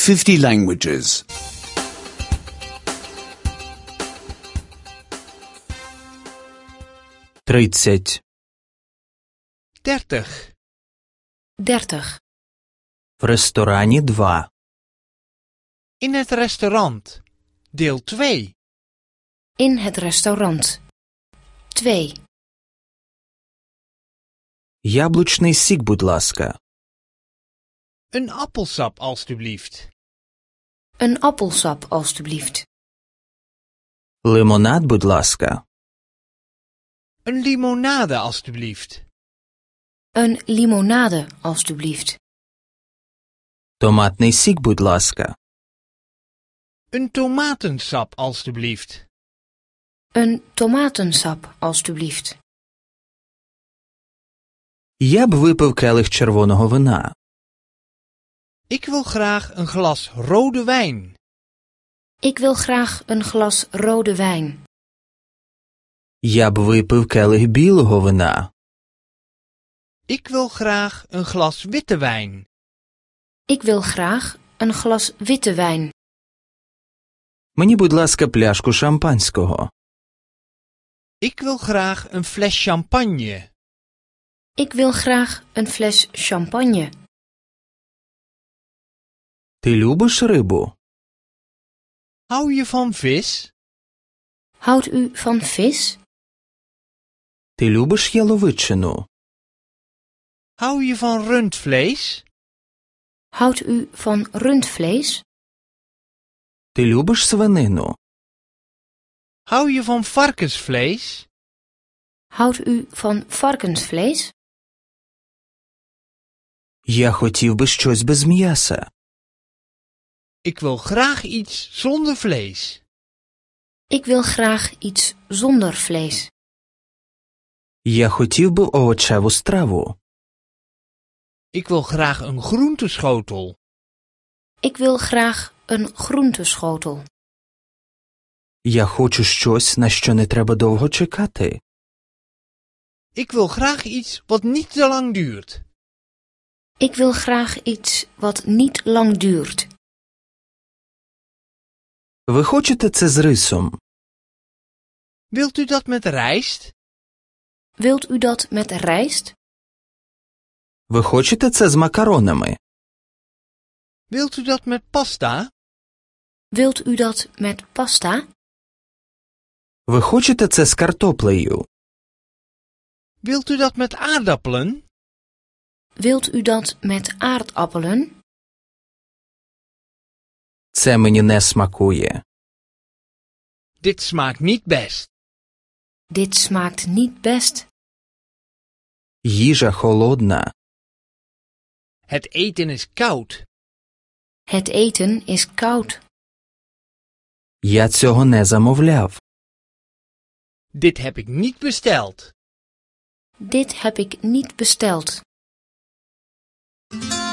50 languages. 30. 30. 30. В ресторані 2. In het restaurant. Deel 2. In het restaurant. 2. Яблучний сік, будь ласка. Een appelsap alstublieft. Een appelsap, alstublieft. Лимонад, будь ласка. Een limonade alstublieft. Een limonade, alstublieft. Томатний сік, будь ласка. Een tomatensap alstublieft. Een tomatensap, alstublieft. Я б випив келих червоного вина. Ik wil graag een glas rode wijn. Ik wil graag een glas rode wijn. Я б випив келих білого вина. Ik wil graag een glas witte wijn. Ik wil graag een glas witte wijn. Мені, будь ласка, пляшку шампанського. Ik wil graag een fles champagne. Ik wil graag een fles champagne. Ти любиш рибу? Hou je van vis? Houdt u van vis? Ти любиш яловичину? Hou je van rundvlees? Houdt u van rundvlees? Ти любиш свинину? Hou je van varkensvlees? Houdt u van varkensvlees? Я хотів би щось без м'яса. Ik wil graag iets zonder vlees. Ik wil graag iets zonder vlees. Я хотів би овочеву страву. Ik wil graag een groenteschotel. Ik wil graag een groenteschotel. Я хочу щось, на що не треба довго чекати. Ik wil graag iets wat niet te lang duurt. Ik wil graag iets wat niet lang duurt. Ви хочете це з рисом? Wilt u dat met rijst? Wilt u dat met rijst? Ви хочете це з макаронами? Wilt u dat met pasta? Wilt u dat met pasta? Ви хочете це з картоплею? Wilt u dat met aardappelen? Wilt u dat met aardappelen? Це мені не смакує. Dit smaakt niet best. Dit smaakt niet best. Їжа холодна. Het eten is koud. Het eten is koud. Я цього не замовляв. Dit heb ik niet besteld. Dit heb ik niet besteld.